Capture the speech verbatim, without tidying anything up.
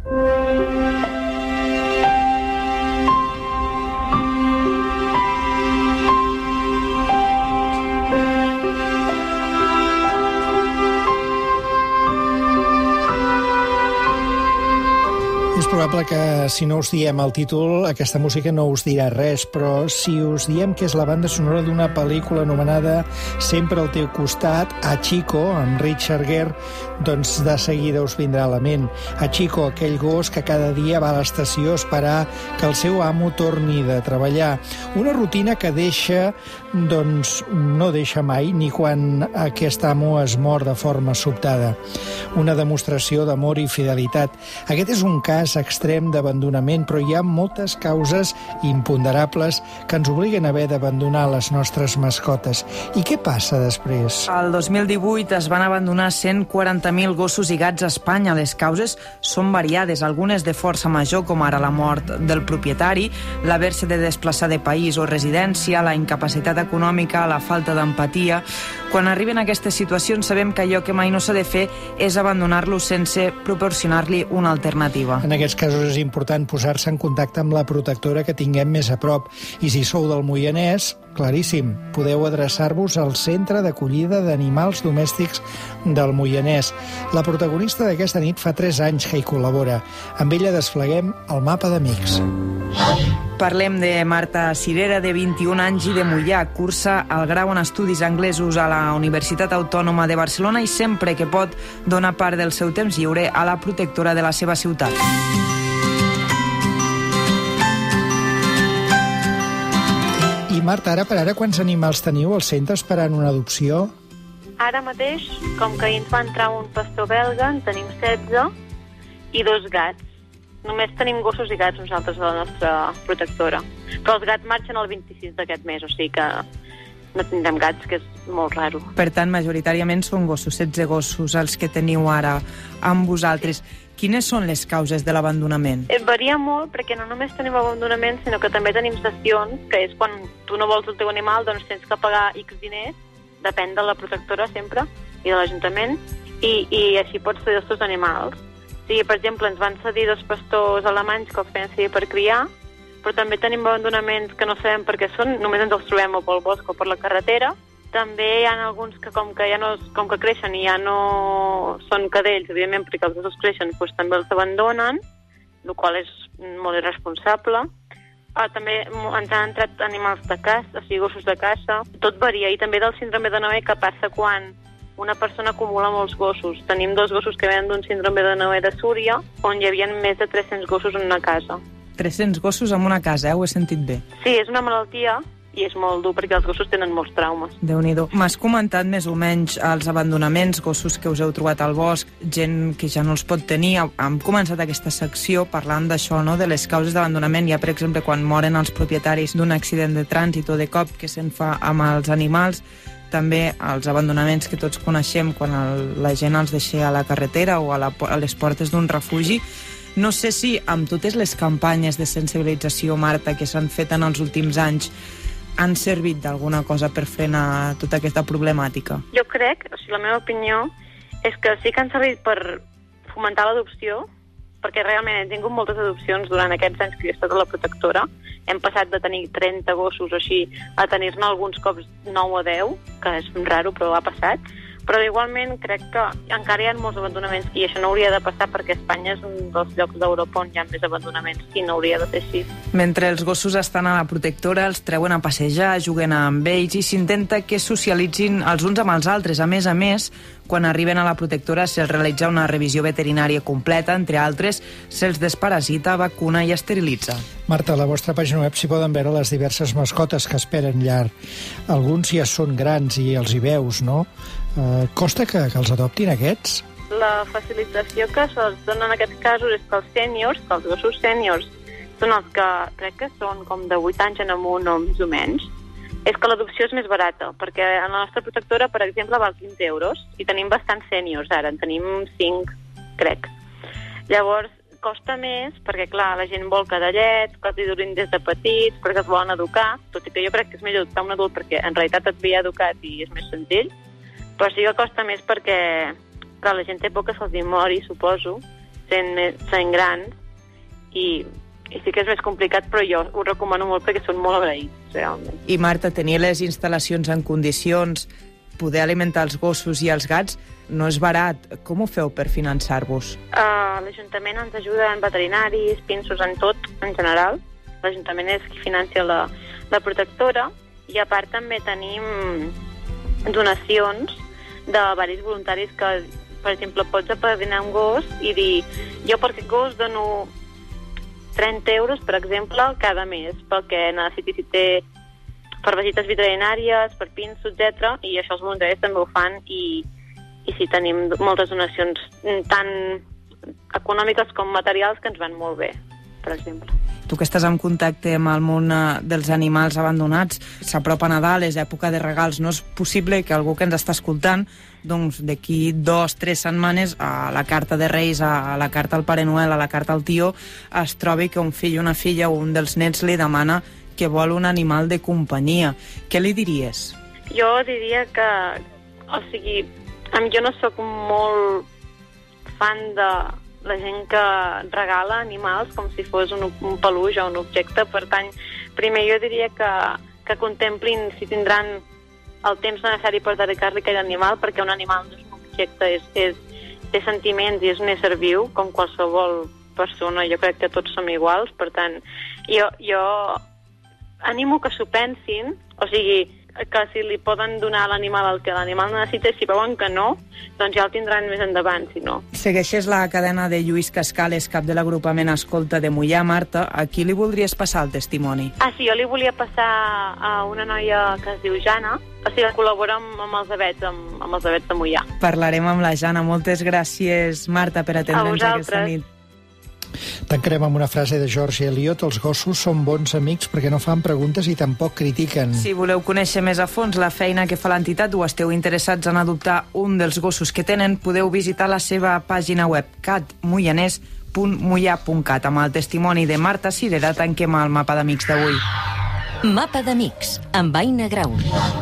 És probable que, si no us diem el títol, aquesta música no us dirà res, però si us diem que és la banda sonora d'una pel·lícula anomenada Sempre al teu costat, Hachiko, amb Richard Gere, doncs de seguida us vindrà a la ment. Hachiko, aquell gos que cada dia va a l'estació a esperar que el seu amo torni de treballar. Una rutina que deixa, doncs, no deixa mai, ni quan aquest amo es mor de forma sobtada. Una demostració d'amor i fidelitat. Aquest és un cas extrem d'abandonament, però hi ha moltes causes imponderables que ens obliguen a haver d'abandonar les nostres mascotes. I què passa després? El dos mil divuit es van abandonar cent quaranta mil gossos i gats a Espanya. Les causes són variades, algunes de força major, com ara la mort del propietari, l'haver-se de desplaçar de país o residència, la incapacitat econòmica, la falta d'empatia. Quan arriben aquestes situacions sabem que allò que mai no s'ha de fer és abandonar-lo sense proporcionar-li una alternativa. En aquests casos és important posar-se en contacte amb la protectora que tinguem més a prop. I si sou del Moianès, claríssim, podeu adreçar-vos al Centre d'Acollida d'Animals Domèstics del Moianès. La protagonista d'aquesta nit fa tres anys que hi col·labora. Amb ella despleguem el mapa d'amics. Parlem de Marta Cirera, de vint-i-un anys i de Moià. Cursa el grau en Estudis Anglesos a la Universitat Autònoma de Barcelona i sempre que pot dona part del seu temps lliure a la protectora de la seva ciutat. I Marta, ara per ara, quants animals teniu al centre esperant una adopció? Ara mateix, com que ens va entrar un pastor belga, en tenim setze i dos gats. Només tenim gossos i gats nosaltres a la nostra protectora. Però els gats marxen el vint-i-sis d'aquest mes, o sigui que no tindrem gats, que és molt raro. Per tant, majoritàriament són gossos, setze gossos, els que teniu ara amb vosaltres. Quines són les causes de l'abandonament? Et varia molt, perquè no només tenim abandonament, sinó que també tenim cessions, que és quan tu no vols el teu animal, doncs tens que pagar X diners, depèn de la protectora sempre, i de l'Ajuntament, i, i així pots cedir els teus animals. O sigui, per exemple, ens van cedir dos pastors alemanys que els feien cedir per criar, però també tenim abandonaments que no sabem per què són, només ens els trobem o pel bosc o per la carretera. També hi ha alguns que com que ja no, com que creixen i ja no són cadells, evidentment, perquè els gossos creixen, doncs també els abandonen, el qual és molt irresponsable. Ah, també ens han entrat animals de caça, o sigui, gossos de caça. Tot varia. I també del síndrome de Noè, que passa quan una persona acumula molts gossos. Tenim dos gossos que venen d'un síndrome de Noè de Súria, on hi havia més de tres-cents gossos en una casa. tres-cents gossos en una casa, eh? Ho he sentit bé. Sí, és una malaltia i és molt dur perquè els gossos tenen molts traumes. Déu-n'hi-do. M'has comentat més o menys els abandonaments, gossos que us heu trobat al bosc, gent que ja no els pot tenir. Hem començat aquesta secció parlant d'això, no?, de les causes d'abandonament. Hi ha, per exemple, quan moren els propietaris d'un accident de trànsit o de cop que se'n fa amb els animals. També els abandonaments que tots coneixem quan el, la gent els deixa a la carretera o a, la, a les portes d'un refugi. No sé si amb totes les campanyes de sensibilització, Marta, que s'han fet en els últims anys, han servit d'alguna cosa per frenar tota aquesta problemàtica? Jo crec, o sigui, la meva opinió, és que sí que han servit per fomentar l'adopció, perquè realment hem tingut moltes adopcions durant aquests anys que jo he estat a la protectora. Hem passat de tenir trenta gossos o així a tenir-ne alguns cops nou o deu, que és raro, però ha passat. Però igualment crec que encara hi ha molts abandonaments i això no hauria de passar perquè Espanya és un dels llocs d'Europa on hi ha més abandonaments i no hauria de ser així. Mentre els gossos estan a la protectora, els treuen a passejar, juguen amb ells i s'intenta que socialitzin els uns amb els altres. A més a més, quan arriben a la protectora se'ls realitza una revisió veterinària completa, entre altres, se'ls desparasita, vacuna i esterilitza. Marta, a la vostra pàgina web s'hi poden veure les diverses mascotes que esperen llar. Alguns ja són grans i els hi veus, no? Uh, costa que, que els adoptin aquests? La facilitació que se'ls dona en aquests casos és que els sèniors, que els gossos sèniors, són els que crec que són com de vuit anys en amunt o més o menys, és que l'adopció és més barata, perquè a la nostra protectora, per exemple, val quinze euros i tenim bastants sèniors ara, en tenim cinc, crec. Llavors, costa més perquè, clar, la gent vol cadallets, que els hi durin des de petits, perquè els volen educar, tot i que jo crec que és millor educar un adult perquè en realitat et ve educat i és més senzill, però sí que costa més perquè, clar, la gent té por que se'ls hi mori, suposo, sent, sent grans, i, i sí que és més complicat, però jo ho recomano molt perquè són molt agraïts, realment. I Marta, tenir les instal·lacions en condicions, poder alimentar els gossos i els gats, no és barat. Com ho feu per finançar-vos? Uh, L'Ajuntament ens ajuda en veterinaris, pinsos, en tot, en general. L'Ajuntament és qui financia la, la protectora, i a part també tenim donacions de varis voluntaris que, per exemple, pots apadrinar un gos i dir, jo per aquest gos dono trenta euros, per exemple, cada mes, pel que necessiti, si té per visites veterinàries, per pinso, etcètera. I això els voluntaris també ho fan, i, i sí, tenim moltes donacions tant econòmiques com materials que ens van molt bé, per exemple. Tu que estàs en contacte amb el món dels animals abandonats, s'apropa Nadal, és època de regals. No és possible que algú que ens està escoltant, doncs d'aquí dos, tres setmanes, a la carta de Reis, a la carta al Pare Noel, a la carta al tió, es trobi que un fill, una filla o un dels nets li demana que vol un animal de companyia. Què li diries? Jo diria que, o sigui, jo no sóc molt fan de la gent que regala animals com si fos un, un peluix o un objecte. Per tant, primer jo diria que, que contemplin si tindran el temps necessari per dedicar-li aquell animal, perquè un animal no és un objecte, és, és, té sentiments i és un ésser viu, com qualsevol persona. Jo crec que tots som iguals, per tant, jo, jo animo que s'ho pensin, o sigui, que si li poden donar a l'animal el que l'animal necessita, si veuen que no, doncs ja el tindran més endavant, si no. Segueixes la cadena de Lluís Cascales, cap de l'agrupament Escolta de Moià. Marta, a qui li voldries passar el testimoni? Ah, sí, jo li volia passar a una noia que es diu Jana, o sigui, que col·labora amb, amb els avets, amb, amb els avets de Moià. Parlarem amb la Jana. Moltes gràcies, Marta, per atendre'ns aquesta nit. Tancarem amb una frase de George Eliot: els gossos són bons amics perquè no fan preguntes i tampoc critiquen. Si voleu conèixer més a fons la feina que fa l'entitat o esteu interessats en adoptar un dels gossos que tenen, podeu visitar la seva pàgina web cat moianès punt moià punt cat. Amb el testimoni de Marta Cirera tanquem el mapa d'amics d'avui. Mapa d'amics, amb Aina Grau.